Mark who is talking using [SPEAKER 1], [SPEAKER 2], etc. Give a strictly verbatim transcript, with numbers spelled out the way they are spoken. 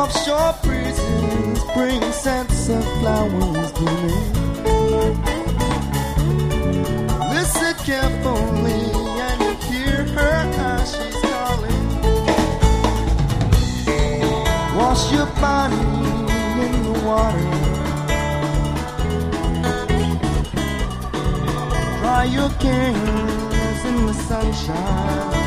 [SPEAKER 1] Offshore breezes bring scents of flowers blooming. Listen carefully and you hear her as she's calling. Wash your body in the water. Dry your cares in the sunshine.